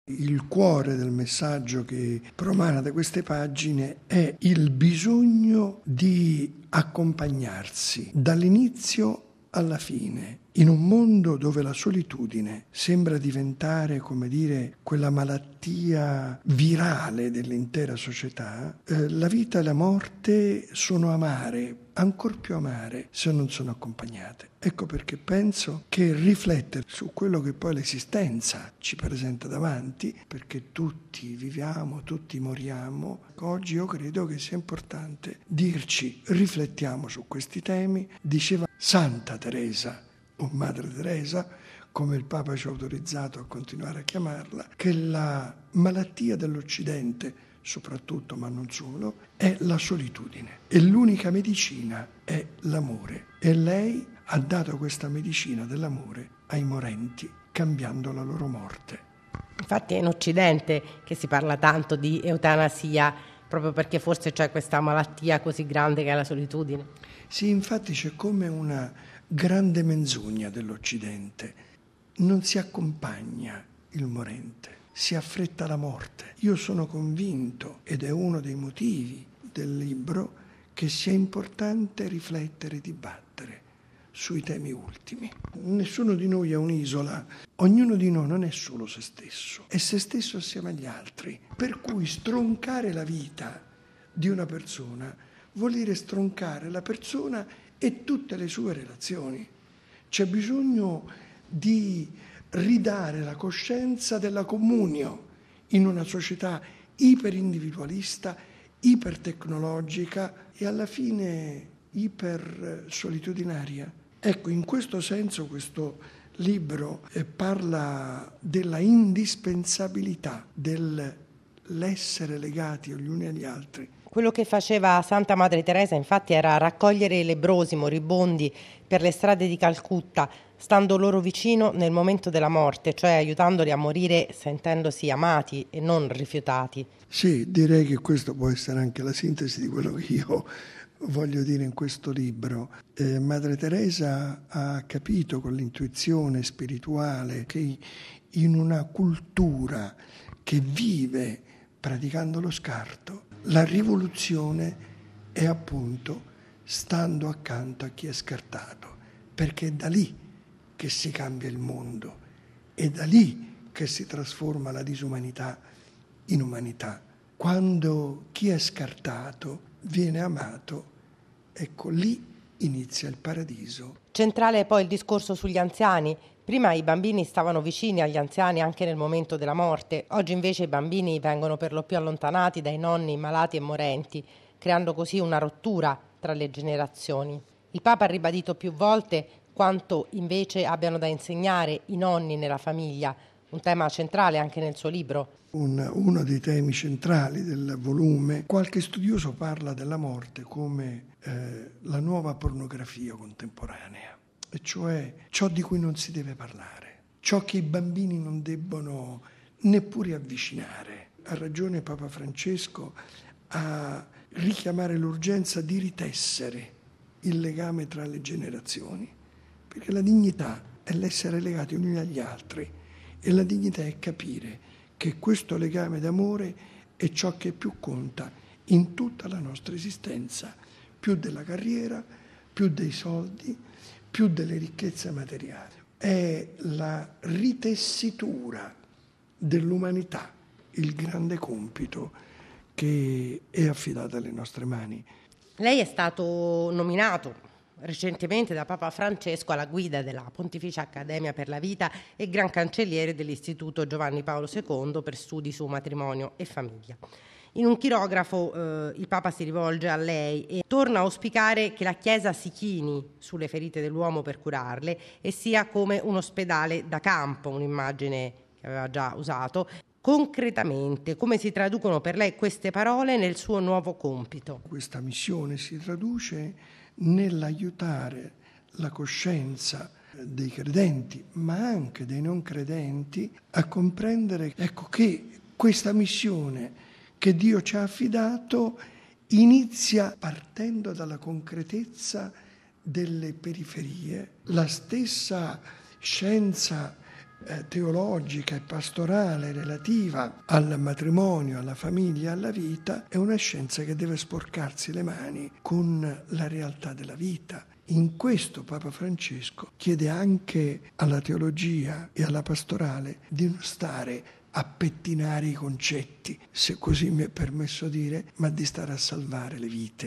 Il cuore del messaggio che promana da queste pagine è il bisogno di accompagnarsi dall'inizio alla fine. In un mondo dove la solitudine sembra diventare, come dire, quella malattia virale dell'intera società, la vita e la morte sono amare, ancor più amare se non sono accompagnate. Ecco perché penso che riflettere su quello che poi l'esistenza ci presenta davanti, perché tutti viviamo, tutti moriamo, oggi io credo che sia importante dirci, riflettiamo su questi temi. Diceva Santa Teresa, o Madre Teresa, come il Papa ci ha autorizzato a continuare a chiamarla, che la malattia dell'Occidente, soprattutto ma non solo, è la solitudine e l'unica medicina è l'amore. E lei ha dato questa medicina dell'amore ai morenti, cambiando la loro morte. Infatti è in Occidente che si parla tanto di eutanasia, proprio perché forse c'è questa malattia così grande che è la solitudine. Sì, infatti c'è come una grande menzogna dell'Occidente. Non si accompagna il morente, si affretta la morte. Io sono convinto, ed è uno dei motivi del libro, che sia importante riflettere e dibattere sui temi ultimi. Nessuno di noi è un'isola, ognuno di noi non è solo se stesso, è se stesso assieme agli altri. Per cui stroncare la vita di una persona vuol dire stroncare la persona e tutte le sue relazioni. C'è bisogno di ridare la coscienza della comunio in una società iperindividualista, ipertecnologica e alla fine ipersolitudinaria. Ecco, in questo senso questo libro parla della indispensabilità dell'essere legati gli uni agli altri. Quello che faceva Santa Madre Teresa infatti era raccogliere i lebbrosi moribondi per le strade di Calcutta, stando loro vicino nel momento della morte, cioè aiutandoli a morire sentendosi amati e non rifiutati. Sì, direi che questo può essere anche la sintesi di quello che io voglio dire in questo libro. Madre Teresa ha capito con l'intuizione spirituale che in una cultura che vive praticando lo scarto, la rivoluzione è appunto stando accanto a chi è scartato, perché è da lì che si cambia il mondo, è da lì che si trasforma la disumanità in umanità. Quando chi è scartato viene amato, ecco lì inizia il paradiso. Centrale è poi il discorso sugli anziani. Prima i bambini stavano vicini agli anziani anche nel momento della morte, oggi invece i bambini vengono per lo più allontanati dai nonni malati e morenti, creando così una rottura tra le generazioni. Il Papa ha ribadito più volte quanto invece abbiano da insegnare i nonni nella famiglia, un tema centrale anche nel suo libro. Uno dei temi centrali del volume, qualche studioso parla della morte come la nuova pornografia contemporanea, e cioè ciò di cui non si deve parlare, ciò che i bambini non debbono neppure avvicinare. Ha ragione Papa Francesco a richiamare l'urgenza di ritessere il legame tra le generazioni, perché la dignità è l'essere legati gli uni agli altri e la dignità è capire che questo legame d'amore è ciò che più conta in tutta la nostra esistenza, più della carriera, più dei soldi, più delle ricchezze materiali. È la ritessitura dell'umanità, il grande compito che è affidato alle nostre mani. Lei è stato nominato recentemente da Papa Francesco alla guida della Pontificia Accademia per la Vita e Gran Cancelliere dell'Istituto Giovanni Paolo II per studi su matrimonio e famiglia. In un chirografo il Papa si rivolge a lei e torna a auspicare che la Chiesa si chini sulle ferite dell'uomo per curarle e sia come un ospedale da campo, un'immagine che aveva già usato. Concretamente, come si traducono per lei queste parole nel suo nuovo compito? Questa missione si traduce nell'aiutare la coscienza dei credenti, ma anche dei non credenti, a comprendere, ecco, che questa missione che Dio ci ha affidato inizia partendo dalla concretezza delle periferie. La stessa scienza teologica e pastorale relativa al matrimonio, alla famiglia, alla vita, è una scienza che deve sporcarsi le mani con la realtà della vita. In questo Papa Francesco chiede anche alla teologia e alla pastorale di non stare a pettinare i concetti, se così mi è permesso dire, ma di stare a salvare le vite.